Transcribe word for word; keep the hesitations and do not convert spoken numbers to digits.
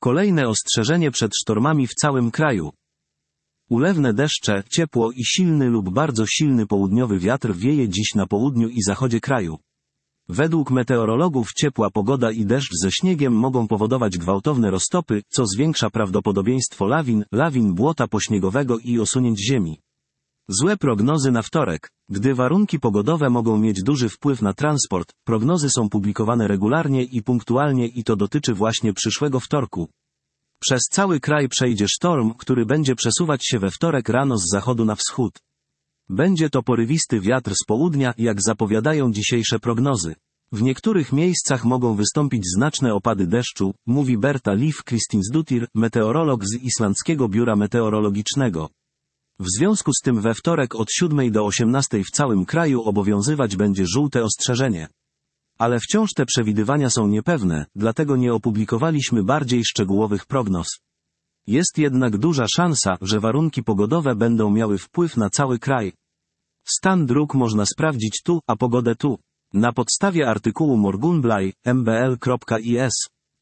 Kolejne ostrzeżenie przed sztormami w całym kraju. Ulewne deszcze, ciepło i silny lub bardzo silny południowy wiatr wieje dziś na południu i zachodzie kraju. Według meteorologów ciepła pogoda i deszcz ze śniegiem mogą powodować gwałtowne roztopy, co zwiększa prawdopodobieństwo lawin, lawin błota pośniegowego i osunięć ziemi. Złe prognozy na wtorek. Gdy warunki pogodowe mogą mieć duży wpływ na transport, prognozy są publikowane regularnie i punktualnie i to dotyczy właśnie przyszłego wtorku. Przez cały kraj przejdzie sztorm, który będzie przesuwać się we wtorek rano z zachodu na wschód. Będzie to porywisty wiatr z południa, jak zapowiadają dzisiejsze prognozy. W niektórych miejscach mogą wystąpić znaczne opady deszczu, mówi Berta Liv Kristinsdóttir, meteorolog z Islandzkiego Biura Meteorologicznego. W związku z tym we wtorek od siódmej do osiemnastej w całym kraju obowiązywać będzie żółte ostrzeżenie. Ale wciąż te przewidywania są niepewne, dlatego nie opublikowaliśmy bardziej szczegółowych prognoz. Jest jednak duża szansa, że warunki pogodowe będą miały wpływ na cały kraj. Stan dróg można sprawdzić tu, a pogodę tu. Na podstawie artykułu Morgunbladet, m b l kropka i s.